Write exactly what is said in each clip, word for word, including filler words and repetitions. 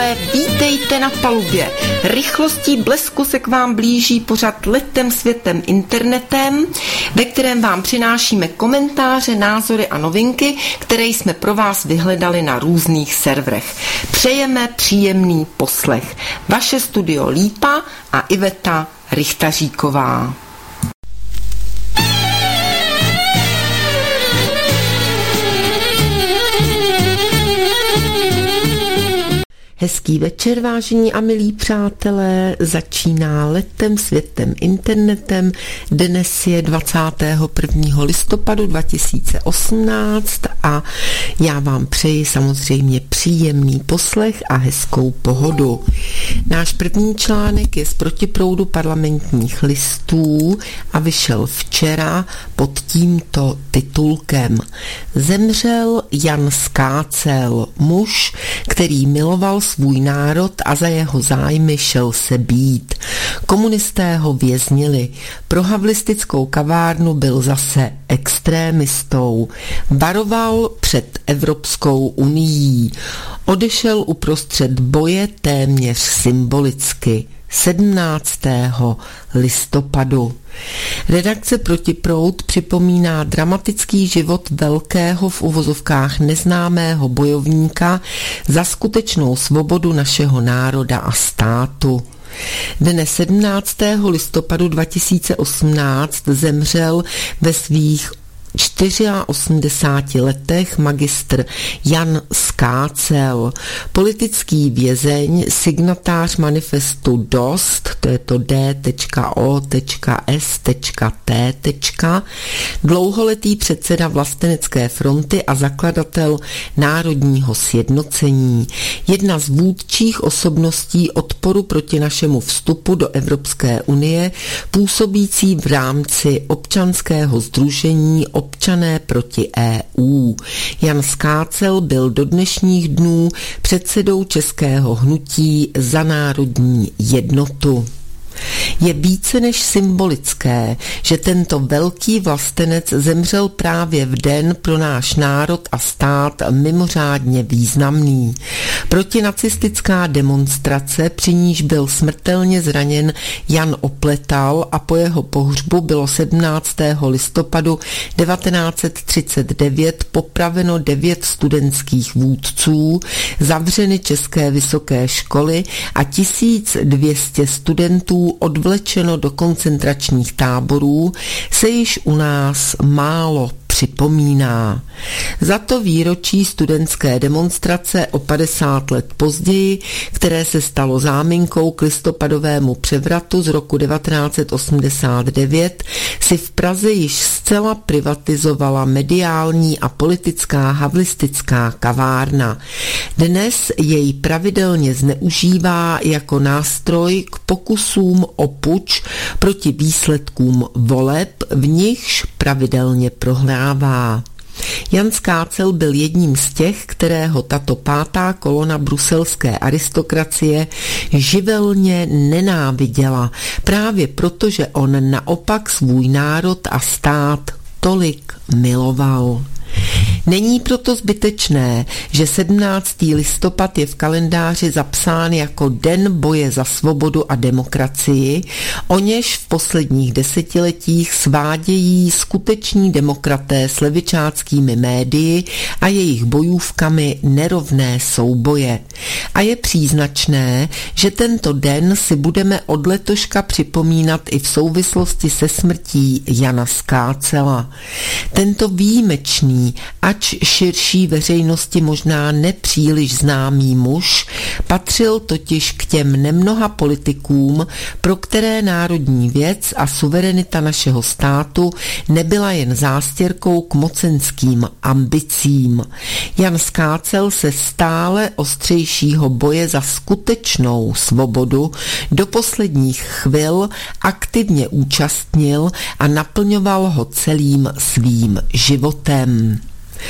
přátelé, vítejte na palubě. Rychlostí blesku se k vám blíží pořad Letem světem internetem, ve kterém vám přinášíme komentáře, názory a novinky, které jsme pro vás vyhledali na různých serverech. Přejeme příjemný poslech. Vaše studio Lípa a Iveta Richtaříková. Hezký večer, vážení a milí přátelé, začíná Letem světem internetem. Dnes je dvacátého prvního listopadu dva tisíce osmnáct a já vám přeji samozřejmě příjemný poslech a hezkou pohodu. Náš první článek je z protiproudu Parlamentních listů a vyšel včera pod tímto titulkem. Zemřel Jan Skácel, muž, který miloval svůj národ a za jeho zájmy šel se bít. Komunisté ho věznili. Pro havlistickou kavárnu byl zase extrémistou. Varoval před Evropskou unií. Odešel uprostřed boje téměř symbolicky. sedmnáctého listopadu. Redakce Protiproud připomíná dramatický život velkého v uvozovkách neznámého bojovníka za skutečnou svobodu našeho národa a státu. Dne sedmnáctého listopadu dva tisíce osmnáct zemřel ve svých osmdesáti čtyřech letech magistr Jan Skácel, politický vězeň, signatář manifestu Dost, to je to D O S T, dlouholetý předseda vlastenecké fronty a zakladatel Národního sjednocení, jedna z vůdčích osobností odporu proti našemu vstupu do Evropské unie, působící v rámci občanského sdružení Občané proti E U. Jan Skácel byl do dnešních dnů předsedou českého hnutí Za národní jednotu. Je více než symbolické, že tento velký vlastenec zemřel právě v den pro náš národ a stát mimořádně významný. Protinacistická demonstrace, při níž byl smrtelně zraněn Jan Opletal a po jeho pohřbu bylo sedmnáctého listopadu devatenáct set třicet devět popraveno devět studentských vůdců, zavřeny české vysoké školy a tisíc dvě stě studentů odvlečeno do koncentračních táborů, se již u nás málo připomíná. Za to výročí studentské demonstrace o padesát let později, které se stalo záminkou k listopadovému převratu z roku devatenáct set osmdesát devět, si v Praze již zcela privatizovala mediální a politická havlistická kavárna. Dnes jej pravidelně zneužívá jako nástroj k pokusům o puč proti výsledkům voleb, v nichž pravidelně prohrává. Jan Skácel byl jedním z těch, kterého tato pátá kolona bruselské aristokracie živelně nenáviděla, právě proto, že on naopak svůj národ a stát tolik miloval. Není proto zbytečné, že sedmnáctého listopad je v kalendáři zapsán jako Den boje za svobodu a demokracii, o něž v posledních desetiletích svádějí skuteční demokraté s levičáckými médii a jejich bojůvkami nerovné souboje. A je příznačné, že tento den si budeme od letoška připomínat i v souvislosti se smrtí Jana Skácela. Tento výjimečný, ač širší veřejnosti možná nepříliš známý muž, patřil totiž k těm nemnoha politikům, pro které národní věc a suverenita našeho státu nebyla jen zástěrkou k mocenským ambicím. Jan Skácel se stále ostřejšího boje za skutečnou svobodu do posledních chvil aktivně účastnil a naplňoval ho celým svým životem.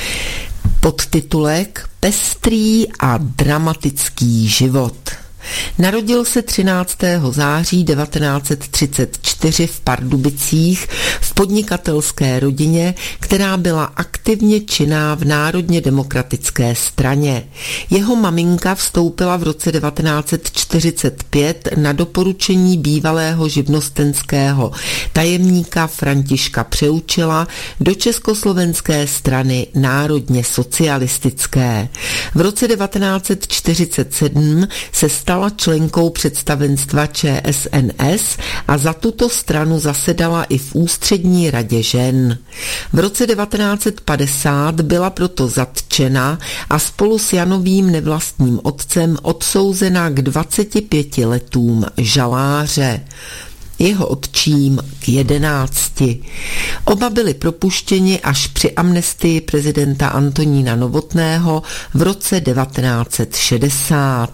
Podtitulek Pestrý a dramatický život. Narodil se třináctého září devatenáct set třicet čtyři v Pardubicích v podnikatelské rodině, která byla aktivně činná v Národně demokratické straně. Jeho maminka vstoupila v roce devatenáct set čtyřicet pět na doporučení bývalého živnostenského tajemníka Františka Přeučila do Československé strany národně socialistické. V roce devatenáct set čtyřicet sedm se stala členkou představenstva Č S N S a za tuto stranu zasedala i v Ústřední radě žen. V roce devatenáct set padesát byla proto zatčena a spolu s Janovým nevlastním otcem odsouzena k dvaceti pěti letům žaláře. Jeho otčím k jedenácti. Oba byli propuštěni až při amnestii prezidenta Antonína Novotného v roce devatenáct set šedesát.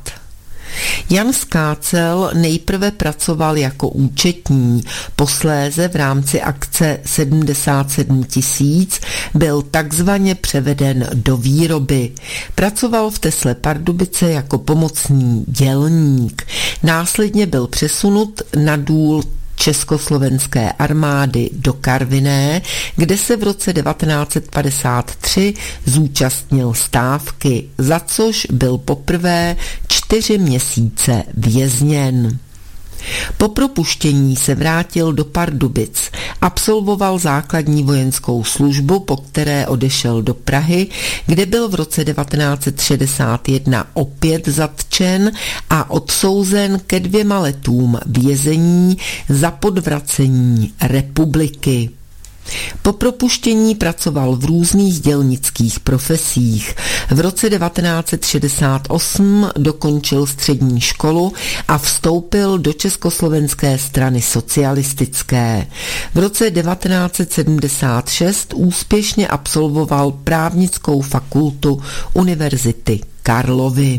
Jan Skácel nejprve pracoval jako účetní, posléze v rámci akce sedmdesát sedm tisíc byl takzvaně převeden do výroby. Pracoval v Tesle Pardubice jako pomocný dělník. Následně byl přesunut na důl Československé armády do Karviné, kde se v roce devatenáct set padesát tři zúčastnil stávky, za což byl poprvé čtyři měsíce vězněn. Po propuštění se vrátil do Pardubic, absolvoval základní vojenskou službu, po které odešel do Prahy, kde byl v roce devatenáct set šedesát jedna opět zatčen a odsouzen ke dvěma letům vězení za podvracení republiky. Po propuštění pracoval v různých dělnických profesích. V roce devatenáct set šedesát osm dokončil střední školu a vstoupil do Československé strany socialistické. V roce devatenáct set sedmdesát šest úspěšně absolvoval právnickou fakultu Univerzity Karlovy.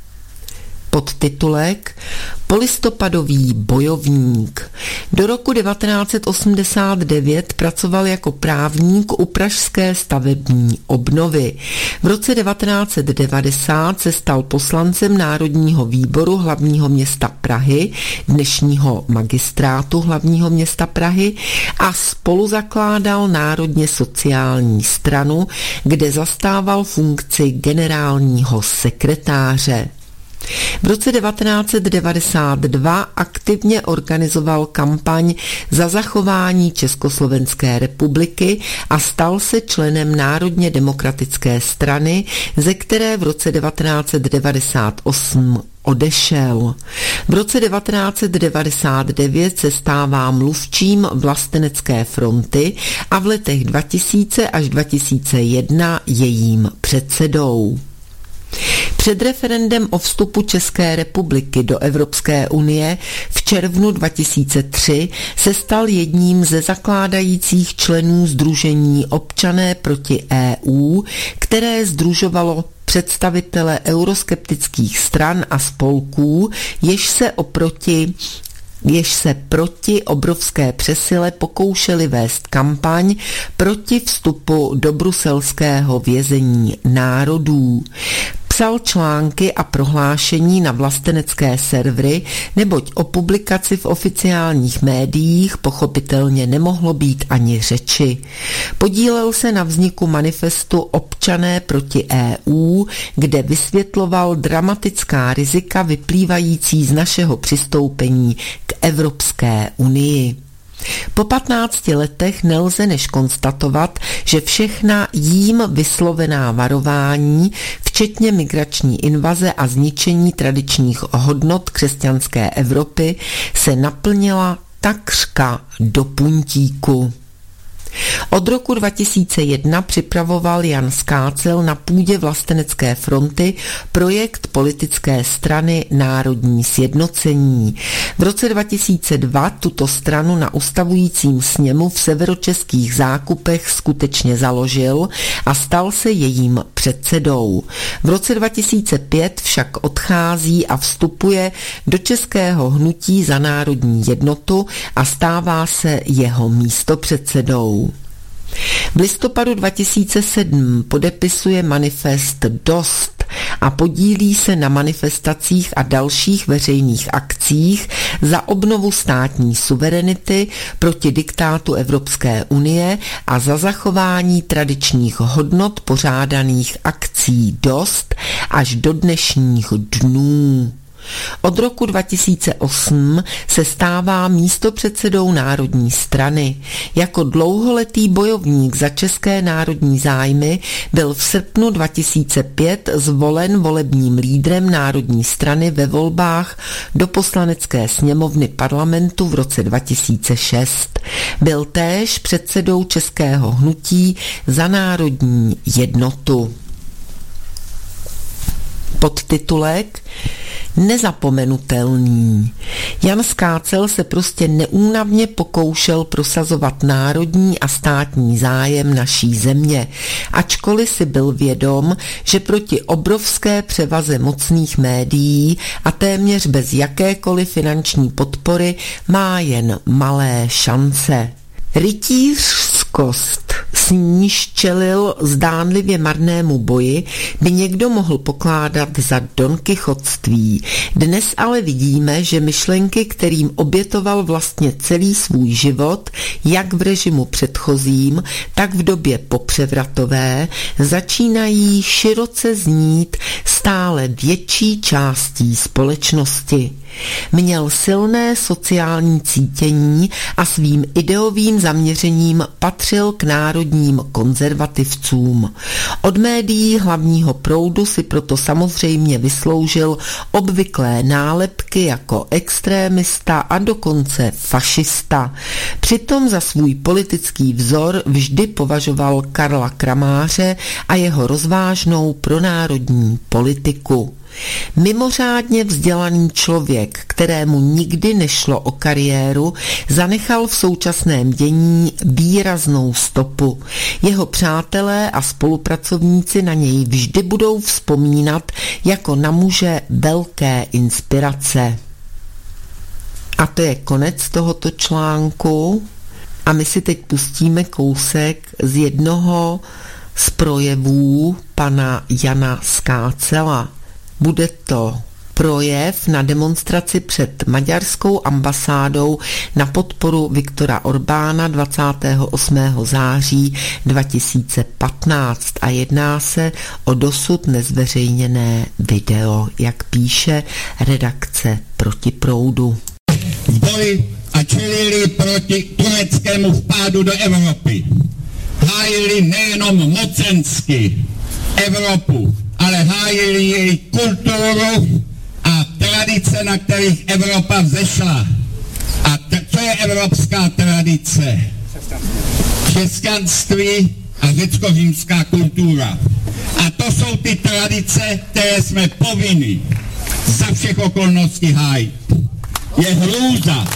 Podtitulek Polistopadový bojovník. Do roku devatenáct set osmdesát devět pracoval jako právník u pražské stavební obnovy. V roce devatenáct set devadesát se stal poslancem Národního výboru hlavního města Prahy, dnešního magistrátu hlavního města Prahy, a spoluzakládal Národně sociální stranu, kde zastával funkci generálního sekretáře. V roce devatenáct set devadesát dva aktivně organizoval kampaň za zachování Československé republiky a stal se členem Národně demokratické strany, ze které v roce devatenáct set devadesát osm odešel. V roce devatenáct set devadesát devět se stává mluvčím Vlastenecké fronty a v letech dva tisíce až dva tisíce jedna jejím předsedou. Před referendem o vstupu České republiky do Evropské unie v červnu dva tisíce tři se stal jedním ze zakládajících členů sdružení Občané proti E U, které sdružovalo představitele euroskeptických stran a spolků, jež se oproti jež se proti obrovské přesile pokoušeli vést kampaň proti vstupu do bruselského vězení národů. Psal články a prohlášení na vlastenecké servery, neboť o publikaci v oficiálních médiích pochopitelně nemohlo být ani řeči. Podílel se na vzniku manifestu Občané proti E U, kde vysvětloval dramatická rizika vyplývající z našeho přistoupení k Evropské unii. Po patnácti letech nelze než konstatovat, že všechna jím vyslovená varování, včetně migrační invaze a zničení tradičních hodnot křesťanské Evropy, se naplnila takřka do puntíku. Od roku dva tisíce jedna připravoval Jan Skácel na půdě Vlastenecké fronty projekt politické strany Národní sjednocení. V roce dva tisíce dva tuto stranu na ustavujícím sněmu v severočeských Zákupech skutečně založil a stal se jejím předsedou. V roce dva tisíce pět však odchází a vstupuje do českého hnutí za národní jednotu a stává se jeho místopředsedou. V listopadu dva tisíce sedm podepisuje manifest Dost, a podílí se na manifestacích a dalších veřejných akcích za obnovu státní suverenity proti diktátu Evropské unie a za zachování tradičních hodnot pořádaných akcí Dost až do dnešních dnů. Od roku dva tisíce osm se stává místopředsedou Národní strany. Jako dlouholetý bojovník za české národní zájmy byl v srpnu dva tisíce pět zvolen volebním lídrem Národní strany ve volbách do Poslanecké sněmovny Parlamentu v roce dva tisíce šest. Byl též předsedou českého hnutí Za národní jednotu. Podtitulek Nezapomenutelný. Jan Skácel se prostě neúnavně pokoušel prosazovat národní a státní zájem naší země, ačkoliv si byl vědom, že proti obrovské převaze mocných médií a téměř bez jakékoliv finanční podpory má jen malé šance. Rytířskost, s níž čelil zdánlivě marnému boji, by někdo mohl pokládat za donkichotství. Dnes ale vidíme, že myšlenky, kterým obětoval vlastně celý svůj život, jak v režimu předchozím, tak v době popřevratové, začínají široce znít stále větší částí společnosti. Měl silné sociální cítění a svým ideovým zaměřením patřil k národním konzervativcům. Od médií hlavního proudu si proto samozřejmě vysloužil obvyklé nálepky jako extrémista a dokonce fašista. Přitom za svůj politický vzor vždy považoval Karla Kramáře a jeho rozvážnou pronárodní politiku. Mimořádně vzdělaný člověk, kterému nikdy nešlo o kariéru, zanechal v současném dění výraznou stopu. Jeho přátelé a spolupracovníci na něj vždy budou vzpomínat jako na muže velké inspirace. A to je konec tohoto článku a my si teď pustíme kousek z jednoho z projevů pana Jana Skácela. Bude to projev na demonstraci před maďarskou ambasádou na podporu Viktora Orbána dvacátého osmého září dva tisíce patnáct a jedná se o dosud nezveřejněné video, jak píše redakce Proti proudu. V boji a čelili proti tureckému vpádu do Evropy. Hájili nejenom mocensky Evropu, ale hájili její kulturu a tradice, na kterých Evropa vzešla. A t- co je evropská tradice? Křesťanství a řecko-římská kultura. A to jsou ty tradice, které jsme povinni za všech okolností hájit. Je hrůza,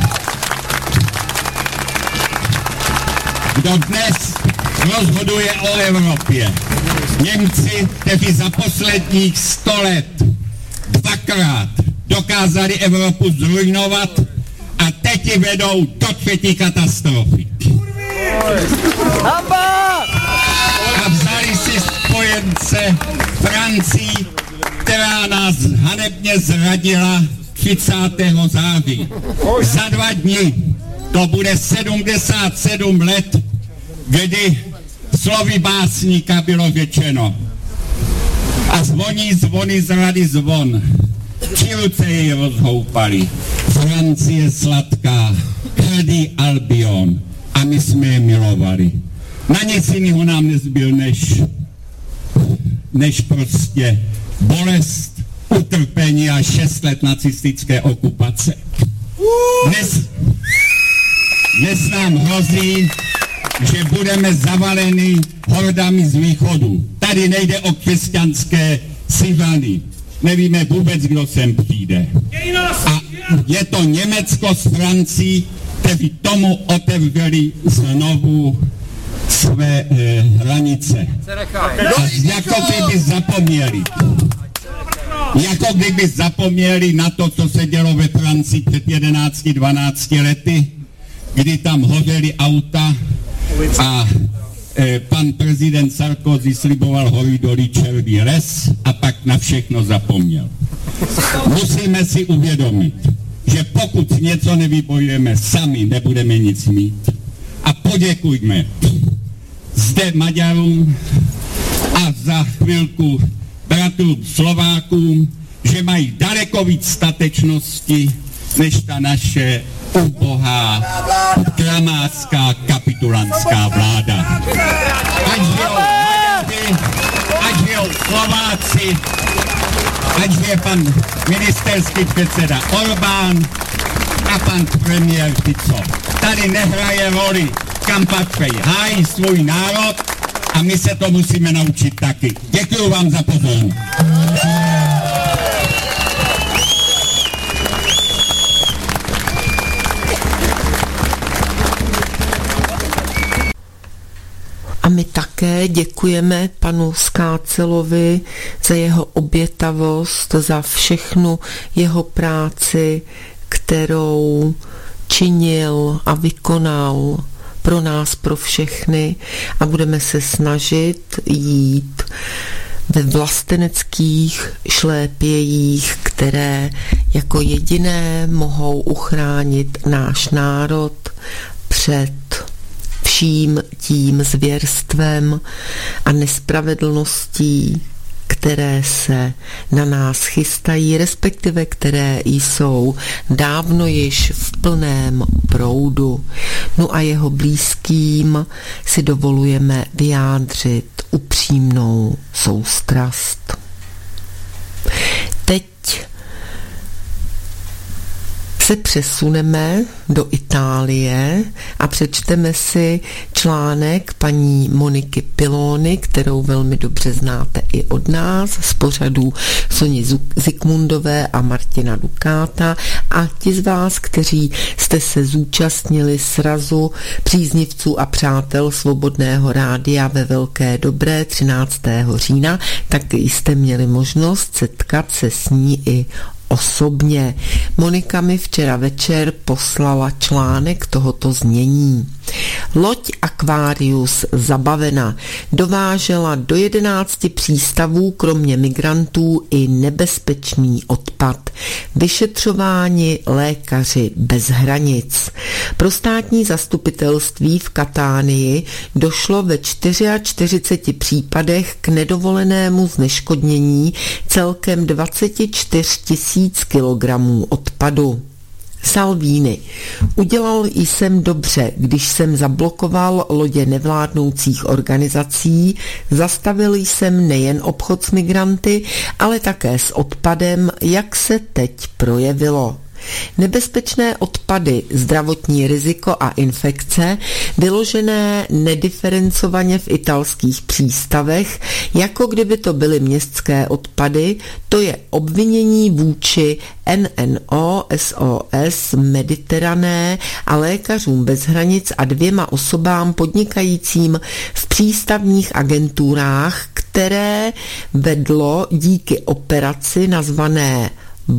kdo dnes rozhoduje o Evropě. Němci, kteří za posledních sto let dvakrát dokázali Evropu zrujnovat a teď ji vedou do třetí katastrofy. A vzali si spojence Francii, která nás hanebně zradila třicátého září. Za dva dny to bude sedmdesát sedm let, kdy slovy básníka bylo řečeno. A zvoní zvony z rady zvon. Čilce jej rozhoupali. Francie sladká, hrdý Albion. A my jsme je milovali. Na nic jiného nám nezbyl než, než prostě bolest, utrpení a šest let nacistické okupace. Dnes, dnes nám hrozí, že budeme zavaleni hordami z východu. Tady nejde o křesťanské Sivany. Nevíme vůbec, kdo sem přijde. A je to Německo s Francií, kteří tomu otevřeli znovu své eh, hranice. A jako kdyby zapomněli. Jako kdyby zapomněli na to, co se dělo ve Francii před jedenácti dvanácti lety, kdy tam hořely auta a eh, pan prezident Sarkozy sliboval hory doly černý les a pak na všechno zapomněl. Musíme si uvědomit, že pokud něco nevybojujeme sami, nebudeme nic mít. A poděkujme zde Maďarům a za chvilku bratrům Slovákům, že mají daleko víc statečnosti než ta naše ubohá kramácká kapitulantská vláda. Ať žijou Maďaři, ať žijou Slováci, ať žije pan ministerský předseda Orbán a pan premiér Fico. Tady nehraje roli, kam patří. Hájí svůj národ a my se to musíme naučit taky. Děkuju vám za pozornost. A my také děkujeme panu Skácelovi za jeho obětavost, za všechnu jeho práci, kterou činil a vykonal pro nás, pro všechny, a budeme se snažit jít ve vlasteneckých šlépějích, které jako jediné mohou uchránit náš národ před vším tím zvěrstvem a nespravedlností, které se na nás chystají, respektive které jsou dávno již v plném proudu. No a jeho blízkým si dovolujeme vyjádřit upřímnou soustrast. Teď se přesuneme do Itálie a přečteme si článek paní Moniky Pilony, kterou velmi dobře znáte i od nás, z pořadů Soni Zikmundové a Martina Dukáta, a ti z vás, kteří jste se zúčastnili srazu příznivců a přátel Svobodného rádia ve Velké Dobré třináctého října, tak jste měli možnost setkat se s ní i osobně. Monika mi včera večer poslala článek tohoto znění. Loď Aquarius zabavena. Dovážela do jedenácti přístavů kromě migrantů i nebezpečný odpad. Vyšetřováni lékaři bez hranic. Pro státní zastupitelství v Katánii došlo ve čtyřiceti čtyřech případech k nedovolenému zneškodnění celkem dvacet čtyři tisíc kilogramů odpadu. Salvini. Udělal jsem dobře, když jsem zablokoval lodě nevládnoucích organizací, zastavil jsem nejen obchod s migranty, ale také s odpadem, jak se teď projevilo. Nebezpečné odpady, zdravotní riziko a infekce vyložené nediferencovaně v italských přístavech, jako kdyby to byly městské odpady, to je obvinění vůči N N O, S O S, Mediterané a Lékařům bez hranic a dvěma osobám podnikajícím v přístavních agenturách, které vedlo díky operaci nazvané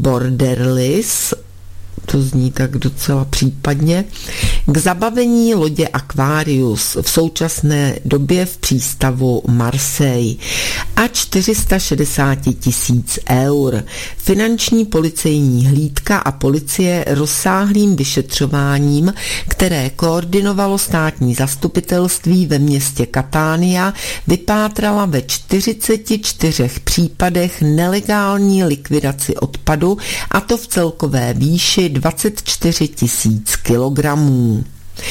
Borderless, to zní tak docela případně, k zabavení lodě Aquarius v současné době v přístavu Marseille a čtyři sta šedesát tisíc eur. Finanční policejní hlídka a policie rozsáhlým vyšetřováním, které koordinovalo státní zastupitelství ve městě Catania, vypátrala ve čtyřiceti čtyřech případech nelegální likvidaci odpadu, a to v celkové výši dvacet čtyři tisíc kilogramů.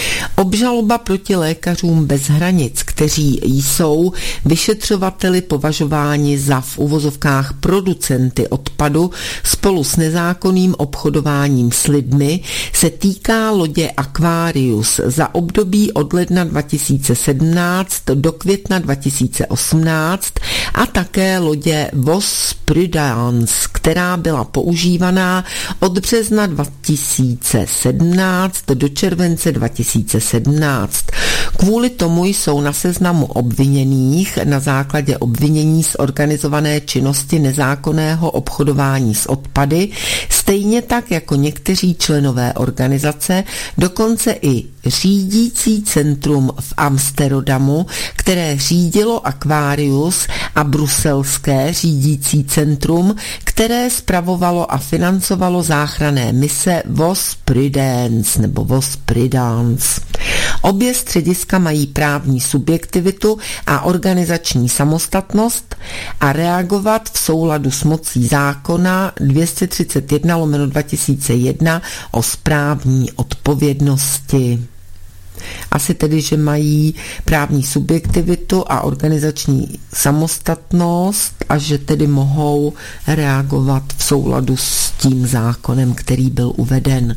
Obžaloba proti Lékařům bez hranic, kteří jsou vyšetřovateli považováni za v uvozovkách producenty odpadu spolu s nezákonným obchodováním s lidmi, se týká lodě Aquarius za období od ledna dva tisíce sedmnáct do května dva tisíce osmnáct a také lodě Vos Prudence, která byla používaná od března dva tisíce sedmnáct do července dva tisíce sedmnáct. Kvůli tomu jsou na seznamu obviněných na základě obvinění z organizované činnosti nezákonného obchodování s odpady, stejně tak jako někteří členové organizace, dokonce i řídící centrum v Amsterdamu, které řídilo Aquarius, a bruselské řídící centrum, které spravovalo a financovalo záchranné mise Vos Prudence nebo Vos Prudence. Obě střediska mají právní subjektivitu a organizační samostatnost a reagovat v souladu s mocí zákona dvě stě třicet jedna lomeno dva tisíce jedna o správní odpovědnosti. Asi tedy, že mají právní subjektivitu a organizační samostatnost a že tedy mohou reagovat v souladu s tím zákonem, který byl uveden.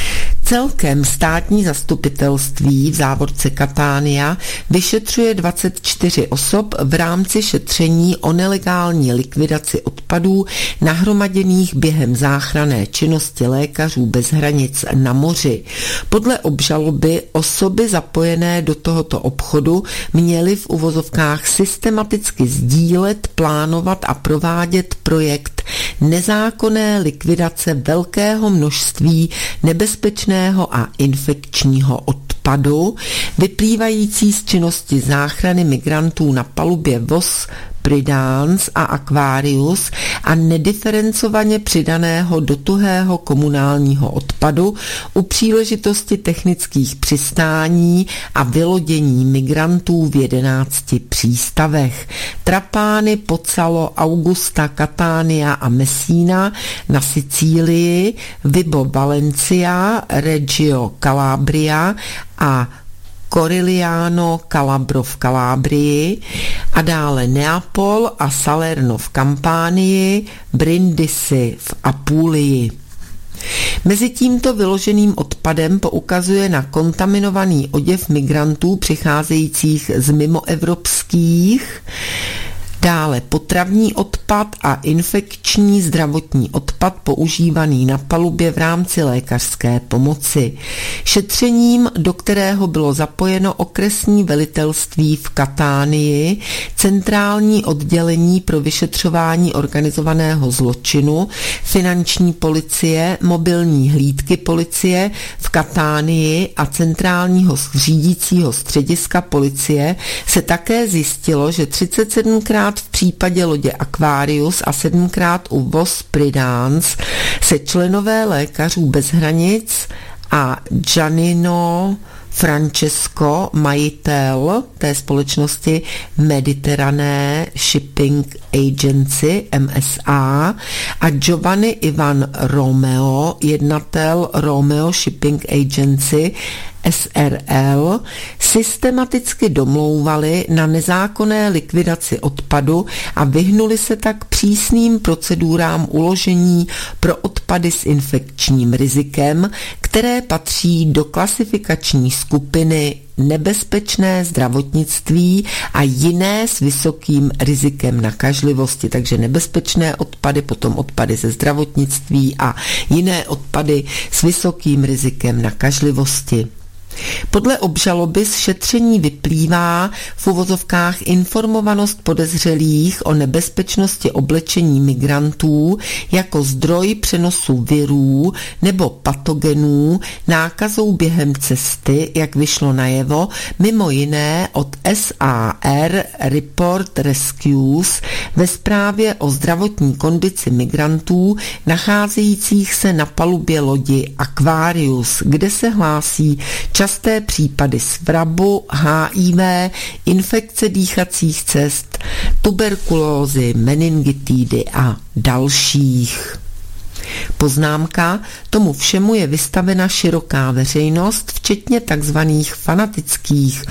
Celkem státní zastupitelství v závorce Catania vyšetřuje dvacet čtyři osob v rámci šetření o nelegální likvidaci odpadů nahromaděných během záchranné činnosti Lékařů bez hranic na moři. Podle obžaloby osoby zapojené do tohoto obchodu měly v uvozovkách systematicky sdílet, plánovat a provádět projekt nezákonné likvidace velkého množství nebezpečného a infekčního odpadu, vyplývající z činnosti záchrany migrantů na palubě Vos Prudence a Aquarius a nediferencovaně přidaného do tuhého komunálního odpadu u příležitosti technických přistání a vylodění migrantů v jedenácti přístavech. Trapani, Pozzallo, Augusta, Catania a Messina na Sicílii, Vibo Valencia, Reggio Calabria a Corigliano Calabro v Kalábrii a dále Neapol a Salerno v Kampánii, Brindisi v Apulii. Mezi tímto vyloženým odpadem poukazuje na kontaminovaný oděv migrantů přicházejících z mimoevropských, dále potravní odpad a infekční zdravotní odpad používaný na palubě v rámci lékařské pomoci. Šetřením, do kterého bylo zapojeno okresní velitelství v Catánii, centrální oddělení pro vyšetřování organizovaného zločinu, finanční policie, mobilní hlídky policie v Catánii a centrálního řídícího střediska policie, se také zjistilo, že třicet sedmkrát v případě lodě Aquarius a sedmkrát u Vos Prudence se členové Lékařů bez hranic a Giannino Francesco, majitel té společnosti Mediterranean Shipping Agency M S A a Giovanni Ivan Romeo, jednatel Romeo Shipping Agency S R L, systematicky domlouvali na nezákonné likvidaci odpadu a vyhnuli se tak přísným procedurám uložení pro odpady s infekčním rizikem, které patří do klasifikační skupiny nebezpečné zdravotnictví a jiné s vysokým rizikem nakažlivosti. Takže nebezpečné odpady, potom odpady ze zdravotnictví a jiné odpady s vysokým rizikem nakažlivosti. Podle obžaloby z šetření vyplývá v uvozovkách informovanost podezřelých o nebezpečnosti oblečení migrantů jako zdroj přenosu virů nebo patogenů nákazou během cesty, jak vyšlo najevo, mimo jiné od S A R Report Rescues ve zprávě o zdravotní kondici migrantů nacházejících se na palubě lodi Aquarius, kde se hlásí časté případy svrabu, H I V, infekce dýchacích cest, tuberkulózy, meningitidy a dalších. Poznámka: tomu všemu je vystavena široká veřejnost, včetně takzvaných fanatických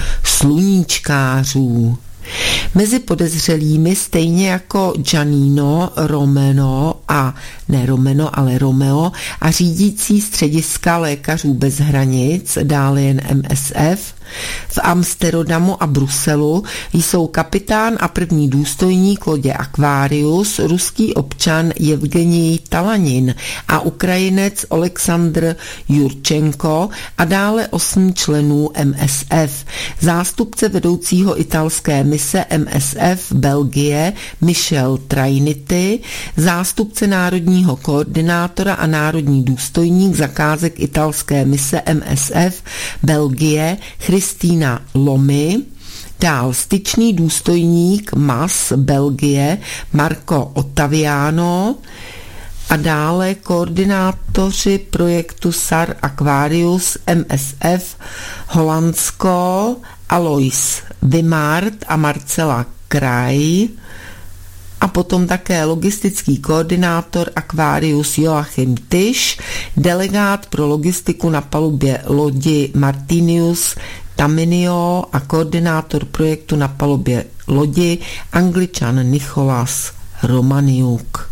sluníčkářů. Mezi podezřelými stejně jako Giannino Romeo a ne Romeo, ale Romeo a řídící střediska Lékařů bez hranic, dále jen M S F, V Amsterdamu a Bruselu jsou kapitán a první důstojník lodě Aquarius, ruský občan Evgenij Talanin a Ukrajinec Oleksandr Jurčenko a dále osm členů M S F. Zástupce vedoucího italské mise M S F Belgie Michel Trainity, zástupce národního koordinátora a národní důstojník zakázek italské mise M S F Belgie Christina Lomy, dál styčný důstojník M A S Belgie Marco Ottaviano a dále koordinátoři projektu S A R Aquarius M S F Holandsko Alois Wimart a Marcela Kraj a potom také logistický koordinátor Aquarius Joachim Tisch, delegát pro logistiku na palubě lodi Martinius Taminio a koordinátor projektu na palubě lodi Angličan Nicholas Romaniuk.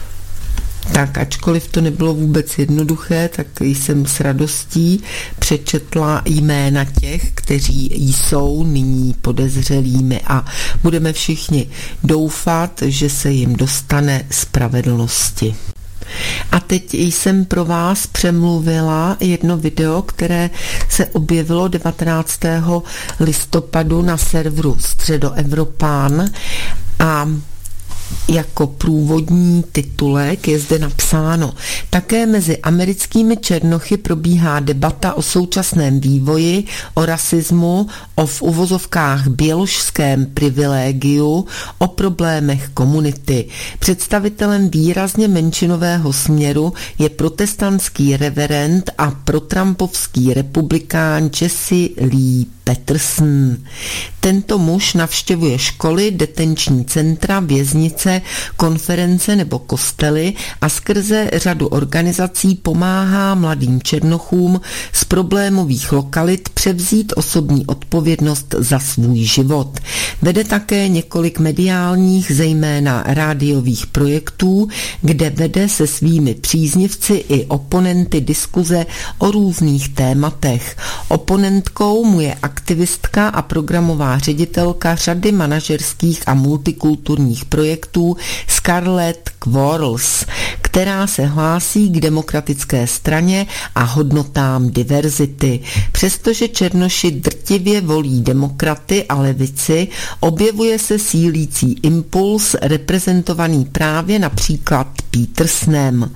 Tak ačkoliv to nebylo vůbec jednoduché, tak jsem s radostí přečetla jména těch, kteří jsou nyní podezřelými a budeme všichni doufat, že se jim dostane spravedlnosti. A teď jsem pro vás přemluvila jedno video, které se objevilo devatenáctého listopadu na serveru Středoevropán a jako průvodní titulek je zde napsáno: také mezi americkými černochy probíhá debata o současném vývoji, o rasismu, o v uvozovkách běložském privilegiu, o problémech komunity. Představitelem výrazně menšinového směru je protestantský reverend a protrampovský republikán Jesse Lee Peterson. Tento muž navštěvuje školy, detenční centra, věznice, konference nebo kostely a skrze řadu organizací pomáhá mladým černochům z problémových lokalit převzít osobní odpovědnost za svůj život. Vede také několik mediálních, zejména rádiových projektů, kde vede se svými příznivci i oponenty diskuze o různých tématech. Oponentkou mu je aktivistka a programová ředitelka řady manažerských a multikulturních projektů Scarlett Quarles, která se hlásí k demokratické straně a hodnotám diverzity. Přestože černoši drtivě volí demokraty a levici, objevuje se sílící impuls reprezentovaný právě například Petersonem.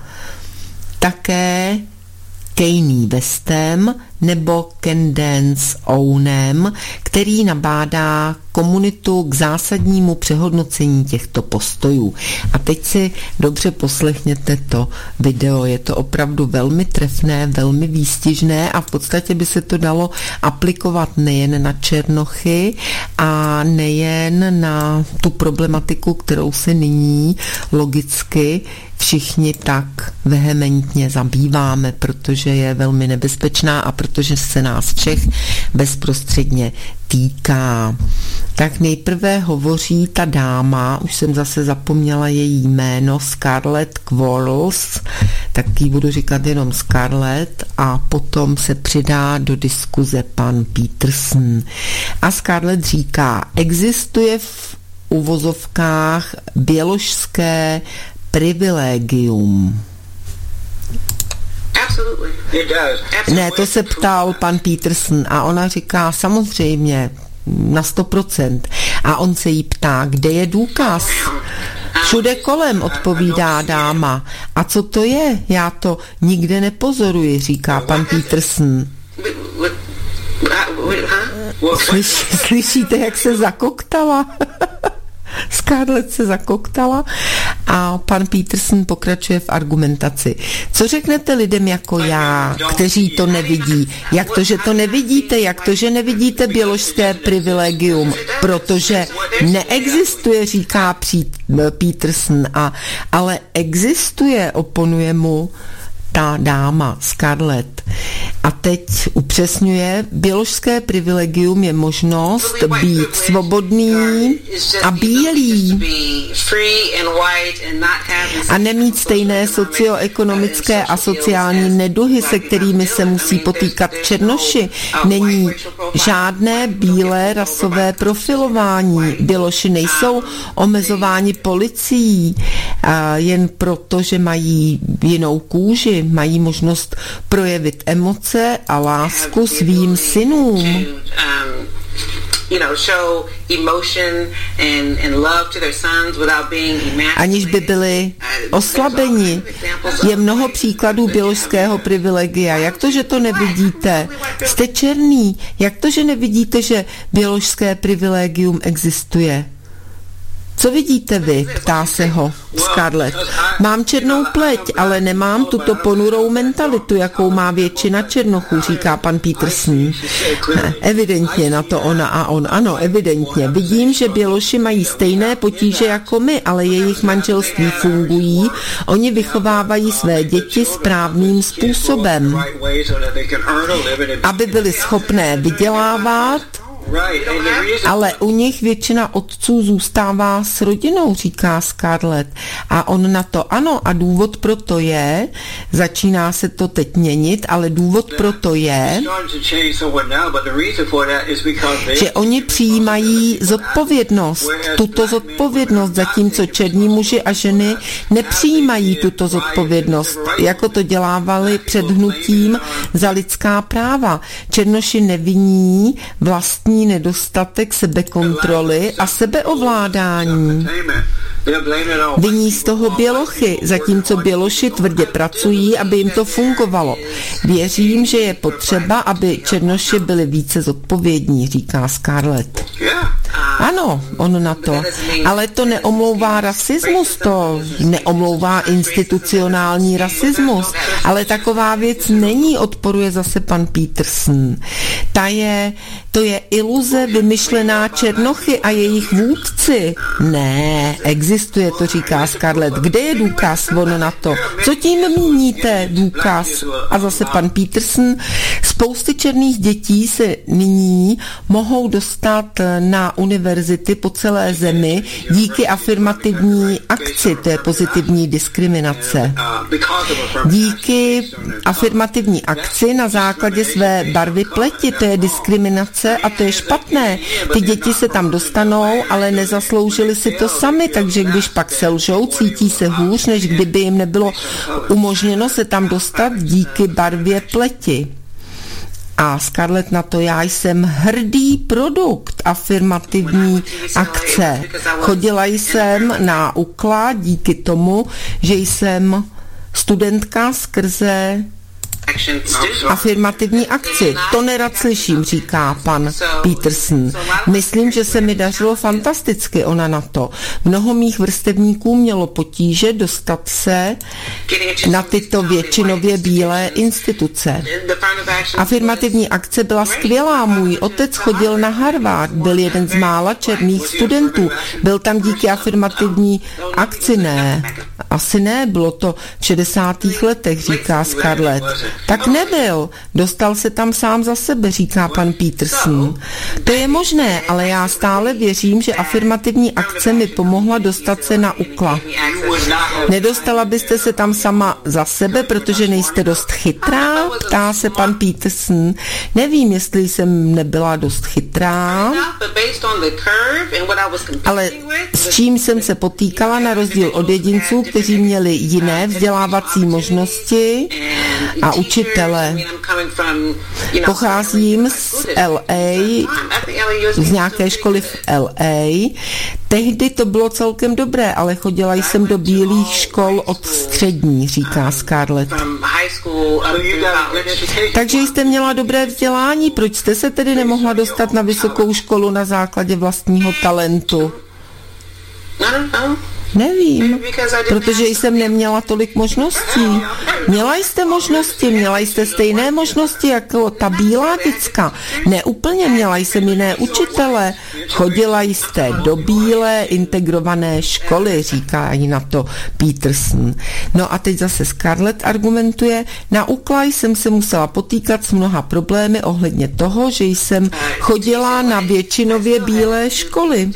Také Kanye Westem nebo Candace Ownem, který nabádá komunitu k zásadnímu přehodnocení těchto postojů. A teď si dobře poslechněte to video. Je to opravdu velmi trefné, velmi výstižné a v podstatě by se to dalo aplikovat nejen na černochy a nejen na tu problematiku, kterou se nyní logicky všichni tak vehementně zabýváme, protože je velmi nebezpečná a protože se nás všech bezprostředně týká. Tak nejprve hovoří ta dáma, už jsem zase zapomněla její jméno, Scarlett Quarles, tak ji budu říkat jenom Scarlett a potom se přidá do diskuze pan Peterson. A Scarlett říká, existuje v uvozovkách běložské privilegium. Ne, to se ptal pan Peterson a ona říká samozřejmě na sto procent. A on se jí ptá, kde je důkaz? Všude kolem, odpovídá dáma. A co to je? Já to nikde nepozoruji, říká pan Peterson. Slyš, slyšíte, jak se zakoktala? Scarlett se zakoktala a pan Peterson pokračuje v argumentaci. Co řeknete lidem jako já, kteří to nevidí? Jak to, že to nevidíte? Jak to, že nevidíte běložské privilegium? Protože neexistuje, říká Peterson, a, ale existuje, oponuje mu ta dáma Scarlett. A teď upřesňuje, běložské privilegium je možnost být svobodný a bílý a nemít stejné socioekonomické a sociální neduhy, se kterými se musí potýkat černoši. Není žádné bílé rasové profilování. Běloši nejsou omezováni policií jen proto, že mají jinou kůži, mají možnost projevit emoce a lásku svým synům. Aniž by byli oslabeni. Je mnoho příkladů běložského privilegia. Jak to, že to nevidíte? Jste černý. Jak to, že nevidíte, že běložské privilegium existuje? Co vidíte vy? Ptá se ho Scarlett. Mám černou pleť, ale nemám tuto ponurou mentalitu, jakou má většina černochů, říká pan Peterson. Evidentně na to ona a on. Ano, evidentně. Vidím, že běloši mají stejné potíže jako my, ale jejich manželství fungují. Oni vychovávají své děti správným způsobem, aby byly schopné vydělávat, ale u nich většina otců zůstává s rodinou, říká Scarlett. A on na to, ano, a důvod pro to je, začíná se to teď měnit, ale důvod pro to je, že oni přijímají zodpovědnost, tuto zodpovědnost, zatímco černí muži a ženy nepřijímají tuto zodpovědnost, jako to dělávali před hnutím za lidská práva. Černoši neviní vlastní nedostatek sebekontroly a sebeovládání. Viní z toho bělochy, zatímco běloši tvrdě pracují, aby jim to fungovalo. Věřím, že je potřeba, aby černoši byli více zodpovědní, říká Scarlett. Ano, on na to. Ale to neomlouvá rasismus, to neomlouvá institucionální rasismus. Ale taková věc není, odporuje zase pan Peterson. Ta je, to je iluze vymyšlená černochy a jejich vůdci. Ne, existuje, to říká Scarlett. Kde je důkaz, on na to? Co tím míníte, důkaz? A zase pan Peterson. Spousty černých dětí se nyní mohou dostat na univerzity po celé zemi díky afirmativní akci, to je pozitivní diskriminace. Díky afirmativní akci na základě své barvy pleti, to je diskriminace a to je špatné. Ty děti se tam dostanou, ale nezasloužili si to sami, takže když pak selžou, cítí se hůř, než kdyby jim nebylo umožněno se tam dostat díky barvě pleti. A Scarlett na to, já jsem hrdý produkt afirmativní akce. Chodila jsem na U K L A díky tomu, že jsem studentka skrze afirmativní akci. To nerad slyším, říká pan Peterson. Myslím, že se mi dařilo fantasticky, ona na to. Mnoho mých vrstevníků mělo potíže dostat se na tyto většinově bílé instituce. Afirmativní akce byla skvělá. Můj otec chodil na Harvard, byl jeden z mála černých studentů. Byl tam díky afirmativní akci, ne. Asi ne, bylo to v šedesátých letech, říká Scarlett. Tak nebyl, dostal se tam sám za sebe, říká pan Peterson. To je možné, ale já stále věřím, že afirmativní akce mi pomohla dostat se na U K L A. Nedostala byste se tam sama za sebe, protože nejste dost chytrá? Ptá se pan Peterson. Nevím, jestli jsem nebyla dost chytrá, ale s čím jsem se potýkala na rozdíl od jedinců, kteří měli jiné vzdělávací možnosti a učitele. Pocházím z L A, z nějaké školy v L A. Tehdy to bylo celkem dobré, ale chodila jsem do bílých škol od střední, říká Scarlett. Takže jste měla dobré vzdělání, proč jste se tedy nemohla dostat na vysokou školu na základě vlastního talentu? Nevím, protože jsem neměla tolik možností. Měla jste možnosti, měla jste stejné možnosti jako ta bílá děcka. Ne úplně, měla jsem jiné učitele. Chodila jste do bílé integrované školy, říká jí na to Peterson. No a teď zase Scarlett argumentuje, na úkla jsem se musela potýkat s mnoha problémy ohledně toho, že jsem chodila na většinově bílé školy.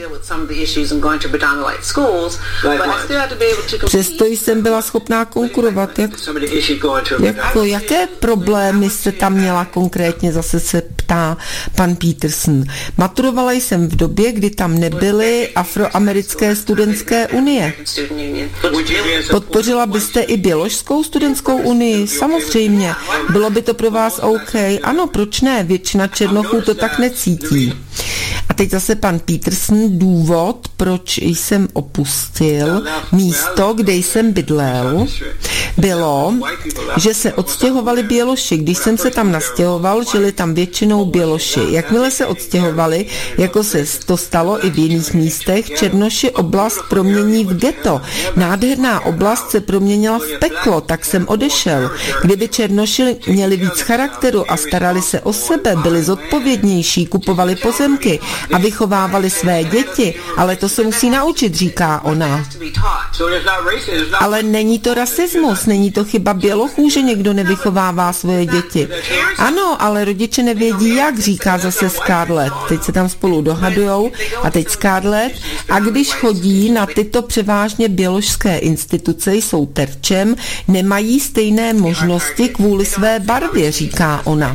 Přesto jsem byla schopná konkurovat. Jak, jako, jaké problémy jste tam měla konkrétně, zase se ptá pan Peterson. Maturovala jsem v době, kdy tam nebyly afroamerické studentské unie. Podpořila byste i běložskou studentskou unii? Samozřejmě. Bylo by to pro vás OK? Ano, proč ne? Většina černochů to tak necítí. A teď zase pan Peterson, důvod, proč jsem opustil místo, kde jsem bydlel, bylo, že se odstěhovali Běloši. Když jsem se tam nastěhoval, žili tam většinou Běloši. Jakmile se odstěhovali, jako se to stalo i v jiných místech, Černoši oblast promění v ghetto. Nádherná oblast se proměnila v peklo, tak jsem odešel. Kdyby Černoši měli víc charakteru a starali se o sebe, byli zodpovědnější, kupovali pozemky a vychovávali své děti, ale to se musí naučit, říká ona. Ale není to rasismus, není to chyba Bělochů, že někdo nevychovává svoje děti. Ano, ale rodiče nevědí jak, říká zase Scarlett. Teď se tam spolu dohadujou a teď Scarlett. A když chodí na tyto převážně běložské instituce, jsou terčem, nemají stejné možnosti kvůli své barvě, říká ona.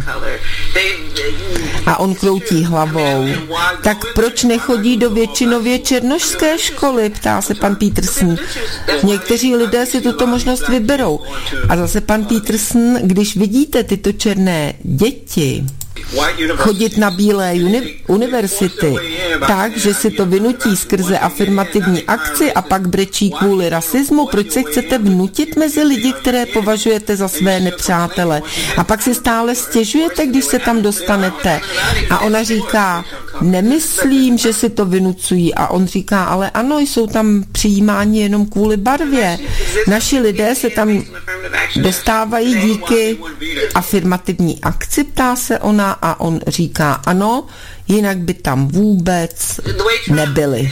A on kroutí hlavou. Tak proč nechodí do většinově černošské školy, ptá se pan Peterson. Někteří lidé si tuto možnost vyberou. A zase pan Peterson, když vidíte tyto černé děti chodit na bílé uni- univerzity tak, že si to vynutí skrze afirmativní akci a pak brečí kvůli rasismu, proč se chcete vnutit mezi lidi, které považujete za své nepřátele a pak si stále stěžujete, když se tam dostanete. A ona říká, nemyslím, že si to vynucují. A on říká, ale ano, jsou tam přijímáni jenom kvůli barvě. Naši lidé se tam dostávají díky afirmativní akci, ptá se ona, a on říká ano, jinak by tam vůbec nebyli.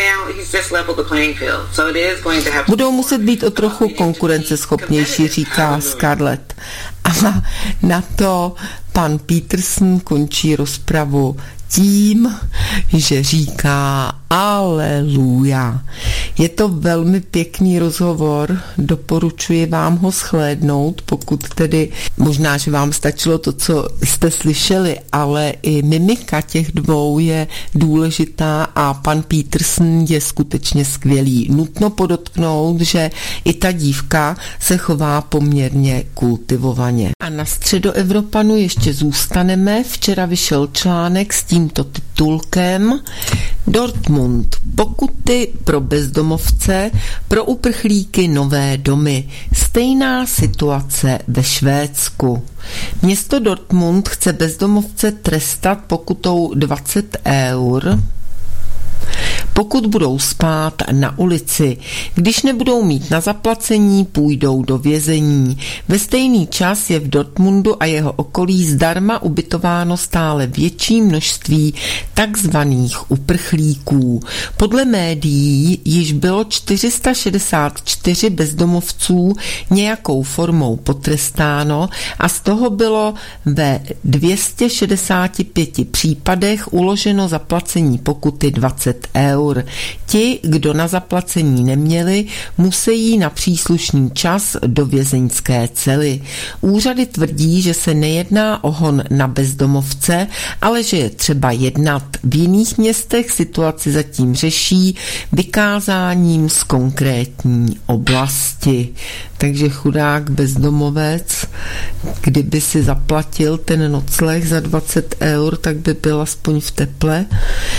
Budou muset být o trochu konkurenceschopnější, říká Scarlett. A na to pan Peterson končí rozpravu tím, že říká aleluja. Je to velmi pěkný rozhovor, doporučuji vám ho shlédnout, pokud tedy možná, že vám stačilo to, co jste slyšeli, ale i mimika těch dvou je důležitá a pan Peterson je skutečně skvělý. Nutno podotknout, že i ta dívka se chová poměrně kultivovaně. A na Středoevropanu ještě zůstaneme. Včera vyšel článek s tímto titulkem Dortmund. Pokuty pro bezdomovce, pro uprchlíky nové domy. Stejná situace ve Švédsku. Město Dortmund chce bezdomovce trestat pokutou dvacet eur, pokud budou spát na ulici. Když nebudou mít na zaplacení, půjdou do vězení. Ve stejný čas je v Dortmundu a jeho okolí zdarma ubytováno stále větší množství takzvaných uprchlíků. Podle médií již bylo čtyři sta šedesát čtyři bezdomovců nějakou formou potrestáno a z toho bylo ve dvě stě šedesát pět případech uloženo zaplacení pokuty dvacet eur. Ti, kdo na zaplacení neměli, musí na příslušný čas do vězeňské cely. Úřady tvrdí, že se nejedná o hon na bezdomovce, ale že je třeba jednat. V jiných městech situaci zatím řeší vykázáním z konkrétní oblasti. Takže chudák bezdomovec, kdyby si zaplatil ten nocleh za dvacet eur, tak by byl aspoň v teple.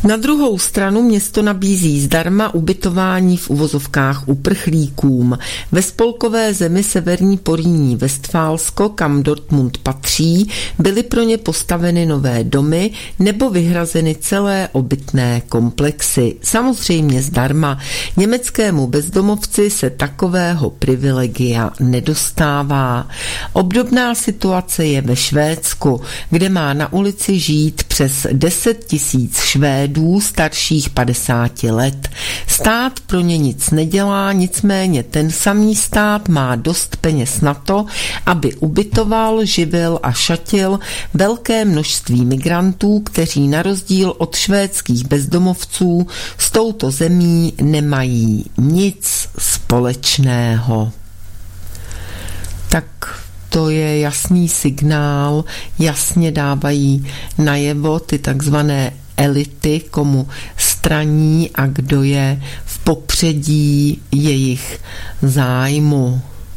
Na druhou stranu město nabízí zdarma ubytování v uvozovkách uprchlíkům. Ve spolkové zemi Severní Porýní Vestfálsko, kam Dortmund patří, byly pro ně postaveny nové domy nebo vyhrazeny celé obytné komplexy. Samozřejmě zdarma. Německému bezdomovci se takového privilegia nedostává. Obdobná situace je ve Švédsku, kde má na ulici žít přes deset tisíc Švédů starších padesáti let. Stát pro ně nic nedělá, nicméně ten samý stát má dost peněz na to, aby ubytoval, živil a šatil velké množství migrantů, kteří na rozdíl od švédských bezdomovců s touto zemí nemají nic společného. Tak to je jasný signál, jasně dávají najevo ty takzvané elity, komu straní a kdo je v popředí jejich zájmu.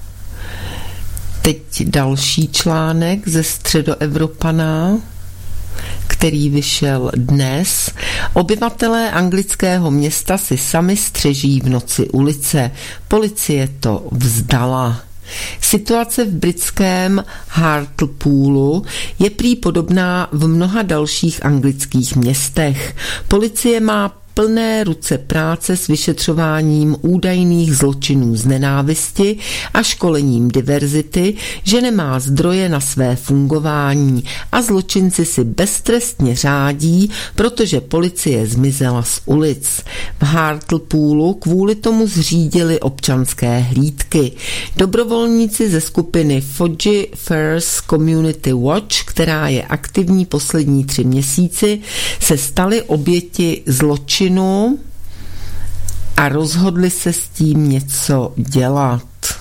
Teď další článek ze Středoevropana, který vyšel dnes. Obyvatelé anglického města si sami střeží v noci ulice. Policie to vzdala. Situace v britském Hartlepoolu je prý podobná v mnoha dalších anglických městech. Policie má plné ruce práce s vyšetřováním údajných zločinů z nenávisti a školením diverzity, že nemá zdroje na své fungování a zločinci si beztrestně řádí, protože policie zmizela z ulic. V Hartlepoolu kvůli tomu zřídili občanské hlídky. Dobrovolníci ze skupiny Fodgy First Community Watch, která je aktivní poslední tři měsíci, se stali oběti zločinů a rozhodli se s tím něco dělat.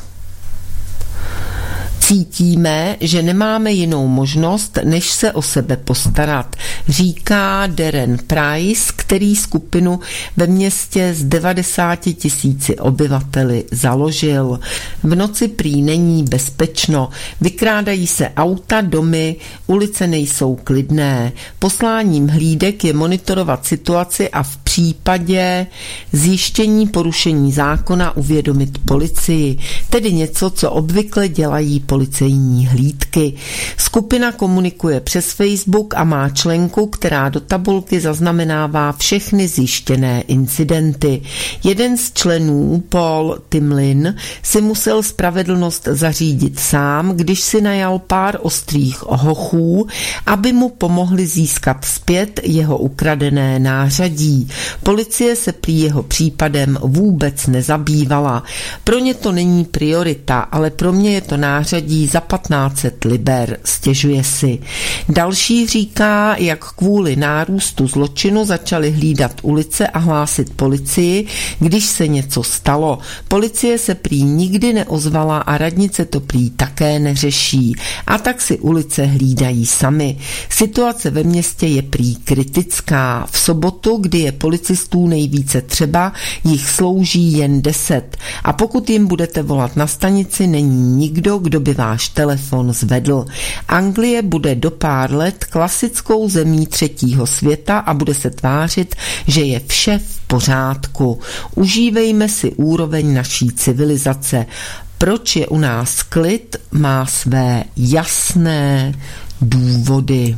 Cítíme, že nemáme jinou možnost, než se o sebe postarat, říká Darren Price, který skupinu ve městě s devadesáti tisíci obyvateli založil. V noci prý není bezpečno, vykrádají se auta, domy, ulice nejsou klidné. Posláním hlídek je monitorovat situaci a v případě zjištění porušení zákona uvědomit policii, tedy něco, co obvykle dělají policejní hlídky. Skupina komunikuje přes Facebook a má členku, která do tabulky zaznamenává všechny zjištěné incidenty. Jeden z členů, Paul Timlin, si musel spravedlnost zařídit sám, když si najal pár ostrých hochů, aby mu pomohli získat zpět jeho ukradené nářadí. Policie se prý jeho případem vůbec nezabývala. Pro ně to není priorita, ale pro mě je to nářadí za patnáct set liber, stěžuje si. Další říká, jak kvůli nárůstu zločinu začali hlídat ulice a hlásit policii, když se něco stalo. Policie se prý nikdy neozvala a radnice to prý také neřeší. A tak si ulice hlídají sami. Situace ve městě je prý kritická. V sobotu, kdy je policistů nejvíce třeba, jich slouží jen deset. A pokud jim budete volat na stanici, není nikdo, kdo by váš telefon zvedl. Anglie bude do pár let klasickou zemí třetího světa a bude se tvářit, že je vše v pořádku. Užívejme si úroveň naší civilizace. Proč je u nás klid, má své jasné důvody.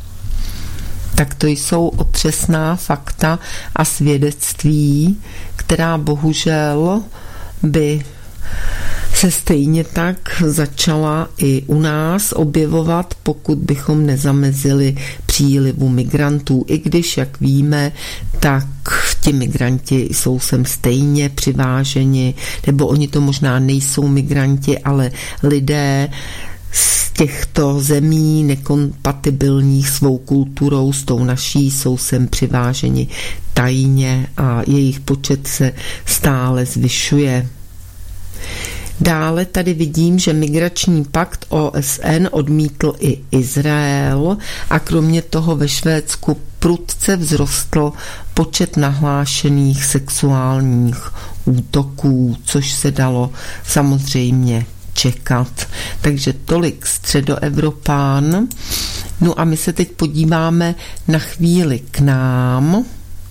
Tak to jsou otřesná fakta a svědectví, která bohužel by se stejně tak začala i u nás objevovat, pokud bychom nezamezili přílivu migrantů. I když, jak víme, tak ti migranti jsou sem stejně přiváženi, nebo oni to možná nejsou migranti, ale lidé z těchto zemí nekompatibilních svou kulturou, s tou naší, jsou sem přiváženi tajně a jejich počet se stále zvyšuje. Dále tady vidím, že migrační pakt O S N odmítl i Izrael a kromě toho ve Švédsku prudce vzrostl počet nahlášených sexuálních útoků, což se dalo samozřejmě čekat. Takže tolik Středoevropán. No a my se teď podíváme na chvíli k nám.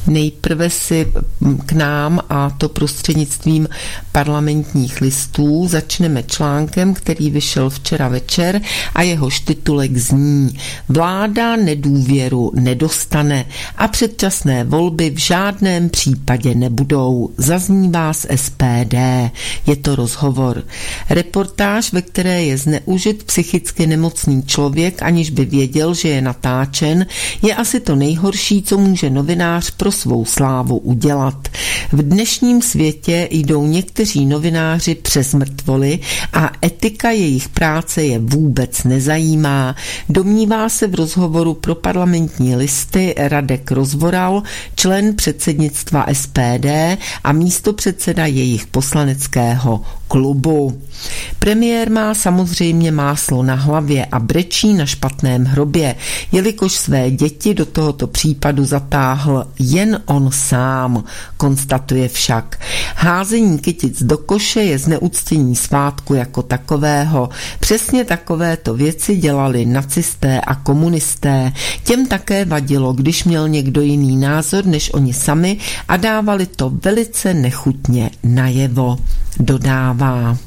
Nejprve si k nám, a to prostřednictvím Parlamentních listů, začneme článkem, který vyšel včera večer a jehož titulek zní: Vláda nedůvěru nedostane a předčasné volby v žádném případě nebudou. Zaznívá z S P D. Je to rozhovor. Reportáž, ve které je zneužit psychicky nemocný člověk, aniž by věděl, že je natáčen, je asi to nejhorší, co může novinář pro svou slávu udělat. V dnešním světě jdou někteří novináři přes mrtvoly a etika jejich práce je vůbec nezajímá. Domnívá se v rozhovoru pro Parlamentní listy Radek Rozvoral, člen předsednictva S P D a místopředseda jejich poslaneckého klubu. Premiér má samozřejmě máslo na hlavě a brečí na špatném hrobě, jelikož své děti do tohoto případu zatáhl jen on sám, konstatuje však. Házení kytic do koše je zneuctění svátku jako takového. Přesně takovéto věci dělali nacisté a komunisté. Těm také vadilo, když měl někdo jiný názor než oni sami, a dávali to velice nechutně najevo, dodává.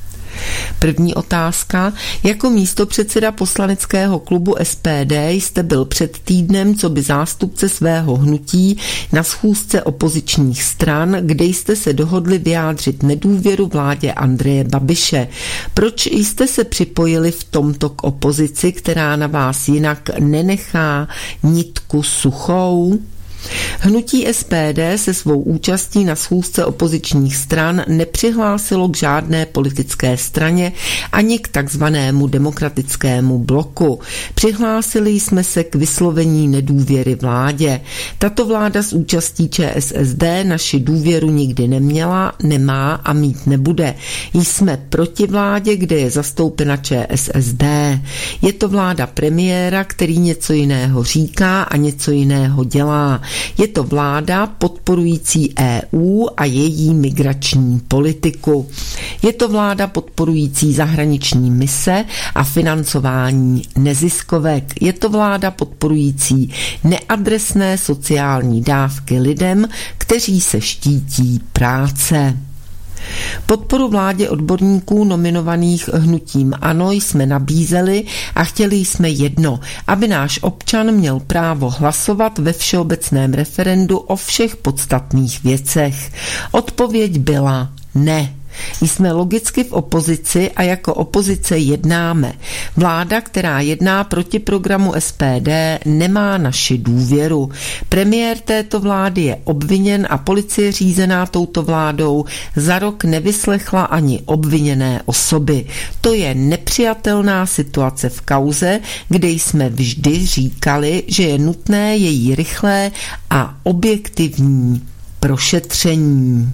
První otázka. Jako místopředseda poslaneckého klubu S P D jste byl před týdnem coby zástupce svého hnutí na schůzce opozičních stran, kde jste se dohodli vyjádřit nedůvěru vládě Andreje Babiše. Proč jste se připojili v tomto k opozici, která na vás jinak nenechá nitku suchou? Hnutí S P D se svou účastí na schůzce opozičních stran nepřihlásilo k žádné politické straně ani k takzvanému demokratickému bloku. Přihlásili jsme se k vyslovení nedůvěry vládě. Tato vláda s účastí Č S S D naši důvěru nikdy neměla, nemá a mít nebude. Jsme proti vládě, kde je zastoupena Č S S D. Je to vláda premiéra, který něco jiného říká a něco jiného dělá. Je to vláda podporující E U a její migrační politiku. Je to vláda podporující zahraniční mise a financování neziskovek. Je to vláda podporující neadresné sociální dávky lidem, kteří se štítí práce. Podporu vládě odborníků nominovaných hnutím ANO jsme nabízeli a chtěli jsme jedno, aby náš občan měl právo hlasovat ve všeobecném referendu o všech podstatných věcech. Odpověď byla ne. Jsme logicky v opozici a jako opozice jednáme. Vláda, která jedná proti programu S P D, nemá naši důvěru. Premiér této vlády je obviněn a policie řízená touto vládou za rok nevyslechla ani obviněné osoby. To je nepřijatelná situace v kauze, kde jsme vždy říkali, že je nutné její rychlé a objektivní prošetření.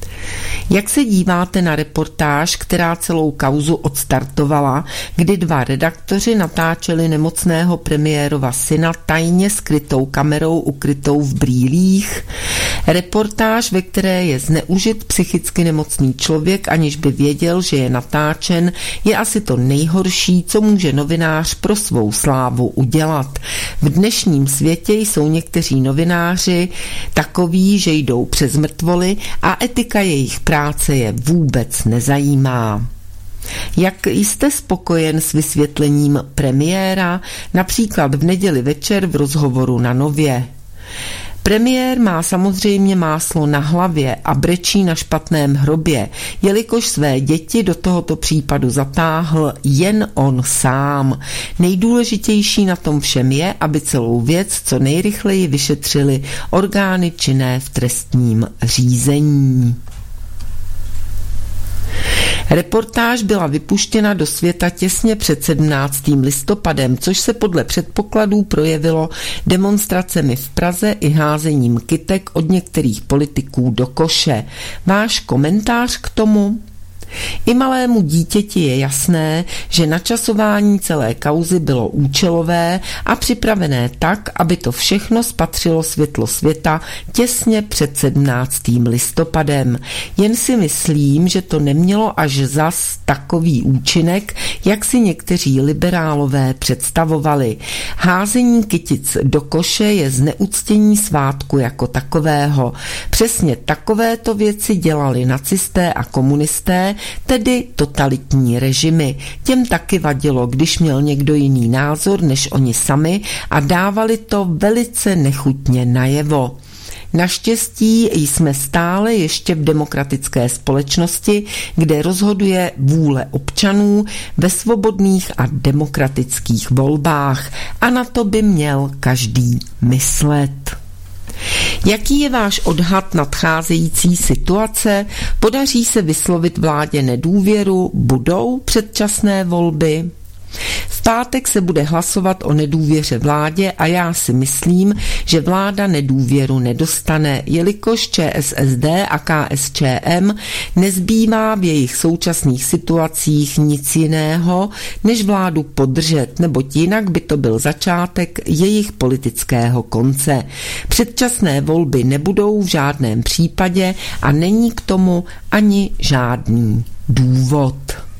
Jak se díváte na reportáž, která celou kauzu odstartovala, kdy dva redaktoři natáčeli nemocného premiérova syna tajně skrytou kamerou ukrytou v brýlích? Reportáž, ve které je zneužit psychicky nemocný člověk, aniž by věděl, že je natáčen, je asi to nejhorší, co může novinář pro svou slávu udělat. V dnešním světě jsou někteří novináři takoví, že jdou přes mrtvoly a etika jejich práce je vůbec nezajímá. Jak jste spokojen s vysvětlením premiéra, například v neděli večer v rozhovoru na Nově? Premiér má samozřejmě máslo na hlavě a brečí na špatném hrobě, jelikož své děti do tohoto případu zatáhl jen on sám. Nejdůležitější na tom všem je, aby celou věc co nejrychleji vyšetřili orgány činné v trestním řízení. Reportáž byla vypuštěna do světa těsně před sedmnáctým listopadem, což se podle předpokladů projevilo demonstracemi v Praze i házením kytek od některých politiků do koše. Váš komentář k tomu? I malému dítěti je jasné, že načasování celé kauzy bylo účelové a připravené tak, aby to všechno spatřilo světlo světa těsně před sedmnáctým listopadem. Jen si myslím, že to nemělo až zas takový účinek, jak si někteří liberálové představovali. Házení kytic do koše je zneuctění svátku jako takového. Přesně takovéto věci dělali nacisté a komunisté, tedy totalitní režimy. Těm taky vadilo, když měl někdo jiný názor než oni sami a dávali to velice nechutně najevo. Naštěstí jsme stále ještě v demokratické společnosti, kde rozhoduje vůle občanů ve svobodných a demokratických volbách a na to by měl každý myslet. Jaký je váš odhad nadcházející situace? Podaří se vyslovit vládě nedůvěru? Budou předčasné volby? V pátek se bude hlasovat o nedůvěře vládě a já si myslím, že vláda nedůvěru nedostane, jelikož ČSSD a KSČM nezbývá v jejich současných situacích nic jiného, než vládu podržet, neboť jinak by to byl začátek jejich politického konce. Předčasné volby nebudou v žádném případě a není k tomu ani žádný důvod.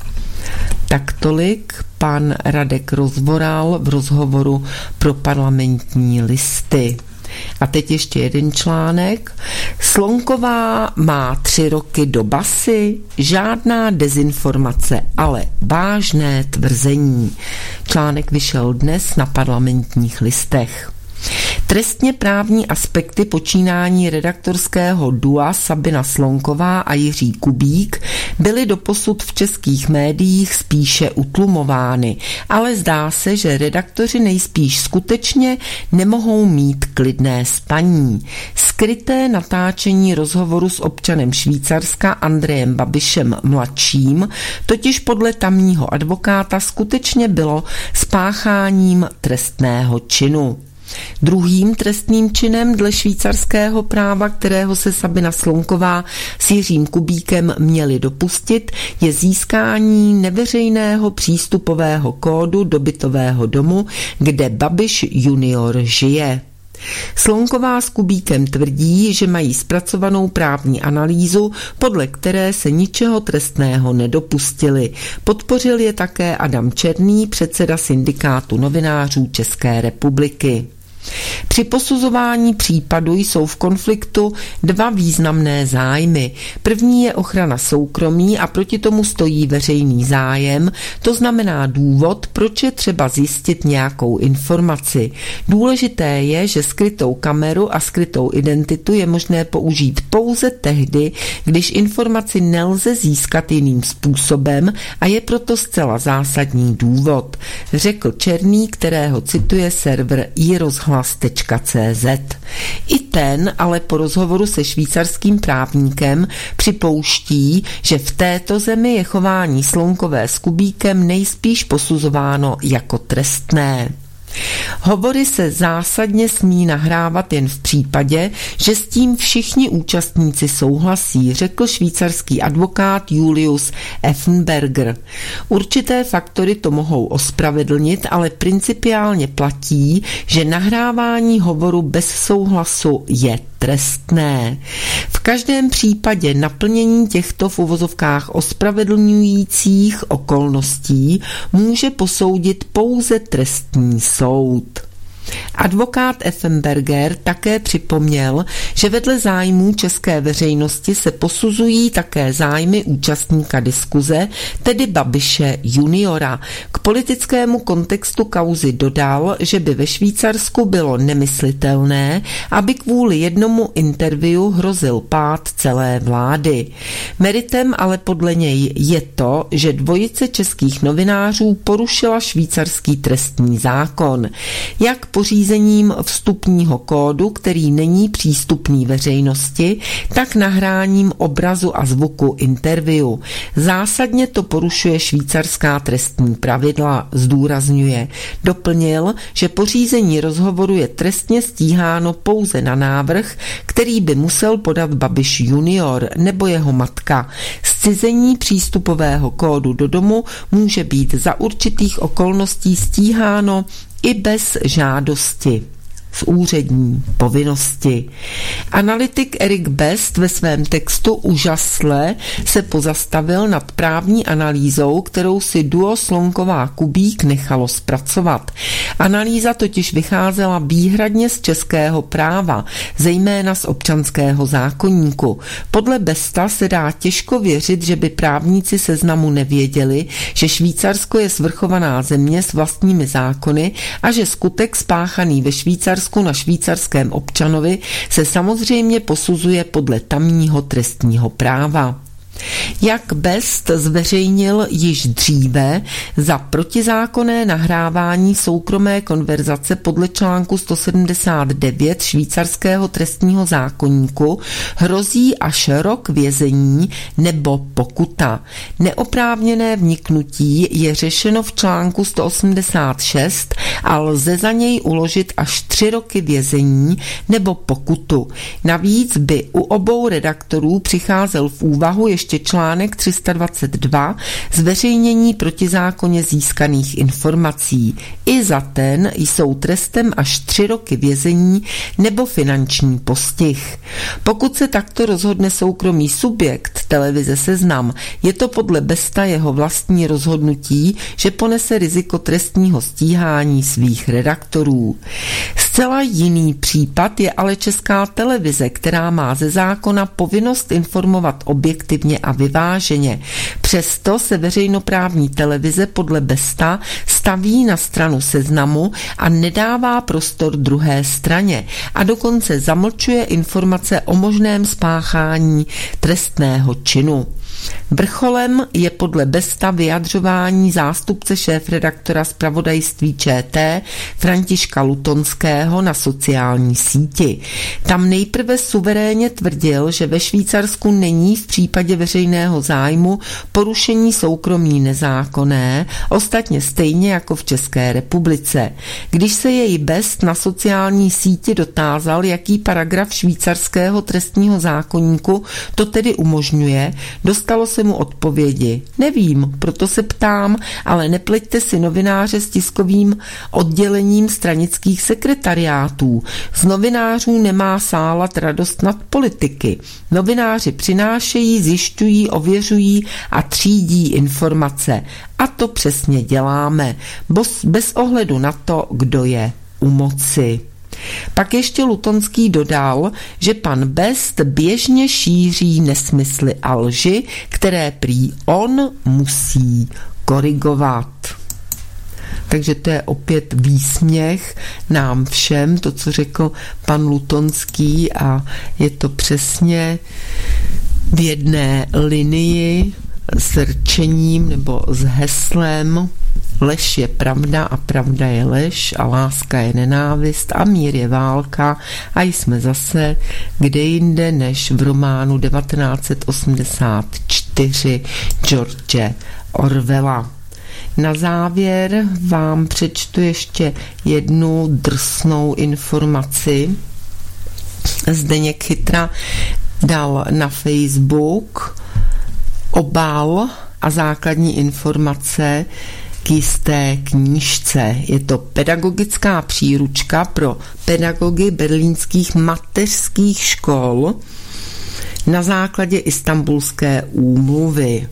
Tak tolik pan Radek Rozvoral v rozhovoru pro Parlamentní listy. A teď ještě jeden článek. Slonková má tři roky do basy, žádná dezinformace, ale vážné tvrzení. Článek vyšel dnes na Parlamentních listech. Trestně právní aspekty počínání redaktorského dua Sabina Slonková a Jiří Kubík byly doposud v českých médiích spíše utlumovány, ale zdá se, že redaktoři nejspíš skutečně nemohou mít klidné spaní. Skryté natáčení rozhovoru s občanem Švýcarska Andrejem Babišem mladším totiž podle tamního advokáta skutečně bylo spácháním trestného činu. Druhým trestným činem dle švýcarského práva, kterého se Sabina Slonková s Jiřím Kubíkem měli dopustit, je získání neveřejného přístupového kódu do bytového domu, kde Babiš junior žije. Slonková s Kubíkem tvrdí, že mají zpracovanou právní analýzu, podle které se ničeho trestného nedopustili. Podpořil je také Adam Černý, předseda syndikátu novinářů České republiky. Při posuzování případu jsou v konfliktu dva významné zájmy. První je ochrana soukromí a proti tomu stojí veřejný zájem, to znamená důvod, proč je třeba zjistit nějakou informaci. Důležité je, že skrytou kameru a skrytou identitu je možné použít pouze tehdy, když informaci nelze získat jiným způsobem a je proto zcela zásadní důvod, řekl Černý, kterého cituje server iRozhlas tečka cé zet. I ten ale po rozhovoru se švýcarským právníkem připouští, že v této zemi je chování Slonkové s Kubíkem nejspíš posuzováno jako trestné. Hovory se zásadně smí nahrávat jen v případě, že s tím všichni účastníci souhlasí, řekl švýcarský advokát Julius Effenberger. Určité faktory to mohou ospravedlnit, ale principiálně platí, že nahrávání hovoru bez souhlasu je trestné. V každém případě naplnění těchto v uvozovkách ospravedlňujících okolností může posoudit pouze trestní soud. Advokát Effenberger také připomněl, že vedle zájmů české veřejnosti se posuzují také zájmy účastníka diskuze, tedy Babiše juniora. K politickému kontextu kauzy dodal, že by ve Švýcarsku bylo nemyslitelné, aby kvůli jednomu interview hrozil pád celé vlády. Meritem ale podle něj je to, že dvojice českých novinářů porušila švýcarský trestní zákon. Jak pořízením vstupního kódu, který není přístupný veřejnosti, tak nahráním obrazu a zvuku interview. Zásadně to porušuje švýcarská trestní pravidla, zdůrazňuje. Doplnil, že pořízení rozhovoru je trestně stíháno pouze na návrh, který by musel podat Babiš junior nebo jeho matka. Zcizení přístupového kódu do domu může být za určitých okolností stíháno i bez žádosti z úřední povinnosti. Analytik Erik Best ve svém textu úžasle se pozastavil nad právní analýzou, kterou si duo Slonková Kubík nechalo zpracovat. Analýza totiž vycházela výhradně z českého práva, zejména z občanského zákoníku. Podle Besta se dá těžko věřit, že by právníci Seznamu nevěděli, že Švýcarsko je svrchovaná země s vlastními zákony a že skutek spáchaný ve Švýcarsku na švýcarském občanovi se samozřejmě posuzuje podle tamního trestního práva. Jak Best zveřejnil již dříve, za protizákonné nahrávání soukromé konverzace podle článku sto sedmdesát devět švýcarského trestního zákoníku hrozí až rok vězení nebo pokuta. Neoprávněné vniknutí je řešeno v článku sto osmdesát šest a lze za něj uložit až tři roky vězení nebo pokutu. Navíc by u obou redaktorů přicházel v úvahu ještě článek tři sta dvacet dva zveřejnění protizákonně získaných informací. I za ten jsou trestem až tři roky vězení nebo finanční postih. Pokud se takto rozhodne soukromý subjekt televize Seznam, je to podle Besta jeho vlastní rozhodnutí, že ponese riziko trestního stíhání svých redaktorů. Zcela jiný případ je ale Česká televize, která má ze zákona povinnost informovat objektivně a vyváženě. Přesto se veřejnoprávní televize podle Besta staví na stranu Seznamu a nedává prostor druhé straně a dokonce zamlčuje informace o možném spáchání trestného činu. Vrcholem je podle Besta vyjadřování zástupce šéfredaktora zpravodajství ČT Františka Lutonského na sociální síti. Tam nejprve suverénně tvrdil, že ve Švýcarsku není v případě veřejného zájmu porušení soukromí nezákonné, ostatně stejně jako v České republice. Když se jej Best na sociální síti dotázal, jaký paragraf švýcarského trestního zákoníku to tedy umožňuje, dostalo se mu odpovědi. Nevím, proto se ptám, ale nepleťte si novináře s tiskovým oddělením stranických sekretariátů. Z novinářů nemá sálat radost nad politiky. Novináři přinášejí, zjišťují, ověřují a třídí informace. A to přesně děláme, bez ohledu na to, kdo je u moci. Pak ještě Lutonský dodal, že pan Best běžně šíří nesmysly a lži, které prý on musí korigovat. Takže to je opět výsměch nám všem, to, co řekl pan Lutonský, a je to přesně v jedné linii s rčením nebo s heslem lež je pravda a pravda je lež a láska je nenávist a mír je válka a jsme zase kde jinde než v románu devatenáct set osmdesát čtyři George Orwella. Na závěr vám přečtu ještě jednu drsnou informaci. Zdeněk Chytra dal na Facebook obal a základní informace k jisté knížce. Je to pedagogická příručka pro pedagogy berlínských mateřských škol na základě Istanbulské úmluvy.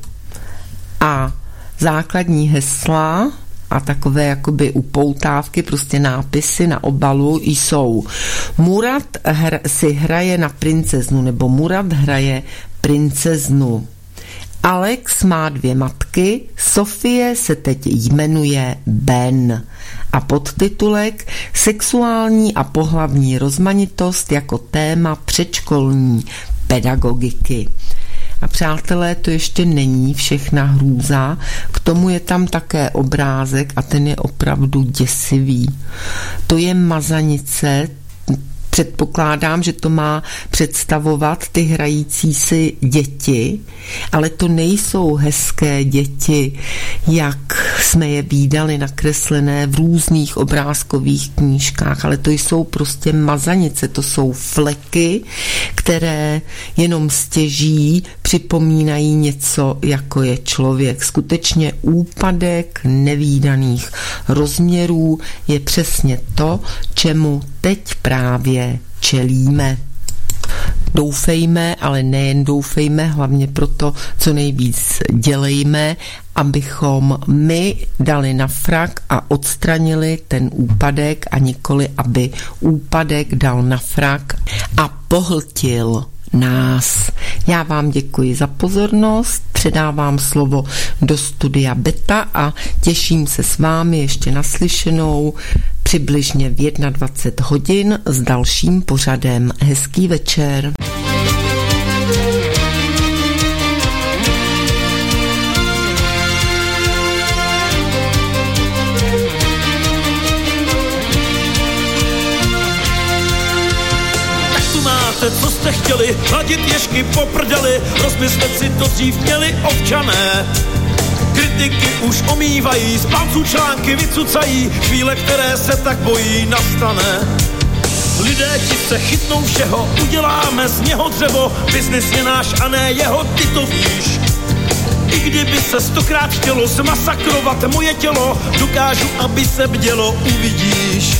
A základní hesla a takové jakoby upoutávky, prostě nápisy na obalu jsou: Murat hr- si hraje na princeznu, nebo Murat hraje princeznu. Alex má dvě matky, Sofie se teď jmenuje Ben. A podtitulek Sexuální a pohlavní rozmanitost jako téma předškolní pedagogiky. A přátelé, to ještě není všechna hrůza, k tomu je tam také obrázek a ten je opravdu děsivý. To je mazanice. Předpokládám, že to má představovat ty hrající si děti, ale to nejsou hezké děti, jak jsme je vídali nakreslené v různých obrázkových knížkách, ale to jsou prostě mazanice, to jsou fleky, které jenom stěží připomínají něco, jako je člověk. Skutečně úpadek nevídaných rozměrů je přesně to, čemu teď právě čelíme. Doufejme, ale nejen doufejme, hlavně proto, co nejvíc dělejme, abychom my dali na frak a odstranili ten úpadek a nikoli, aby úpadek dal na frak a pohltil nás. Já vám děkuji za pozornost, předávám slovo do studia Beta a těším se s vámi ještě naslyšenou přibližně v dvacet jedna hodin s dalším pořadem. Hezký večer. Co jste chtěli, hladit ježky po prdeli, rozmyslet si to dřív měli občané. Kritiky už omývají, z palců články vycucají, chvíle, které se tak bojí, nastane. Lidé ti se chytnou všeho, uděláme z něho dřevo, biznis je náš a ne jeho, ty to víš. I kdyby se stokrát chtělo zmasakrovat moje tělo, dokážu, aby se bdělo, uvidíš.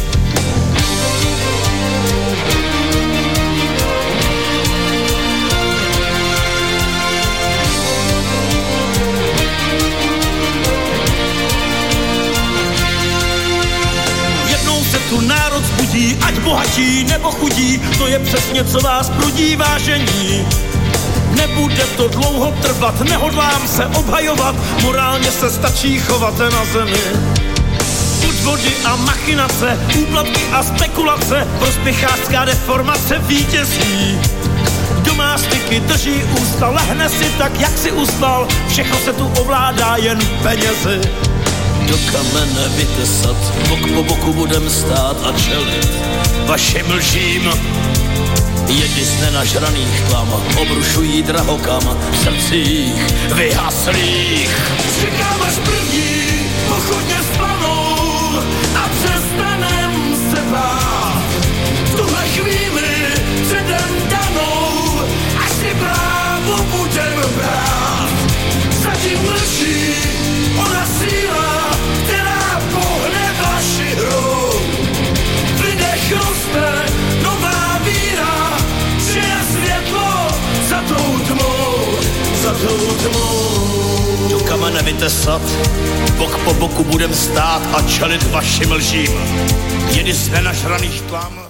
Tu národ zbudí, ať bohatí nebo chudí, to je přesně, co vás prudí, vážení. Nebude to dlouho trvat, nehodlám se obhajovat, morálně se stačí chovat na zemi. Podvody a machinace, úplatky a spekulace, prospěchářská deformace vítězí. Kdo má styky, drží ústa, lehne si tak, jak si uslal, všechno se tu ovládá jen penězi. Do kamene vytesat, bok po boku budem stát a čelit vašim lžím. Jedi z nenažraných klam obrušují drahokam v srdcích vyhaslých. Čekám až první pochodně splanou a přestanem se bát. V tuhle chvíli předem danou, až si právo budem brát. Zatím mlčí ona síla, která pohne vaši hru. V lidech roste nová víra, že je světlo za tou tmou, za tou tmou. Do kamene vytesat, bok po boku budem stát a čelit vašim lžím. Jedi z nenažraných klam.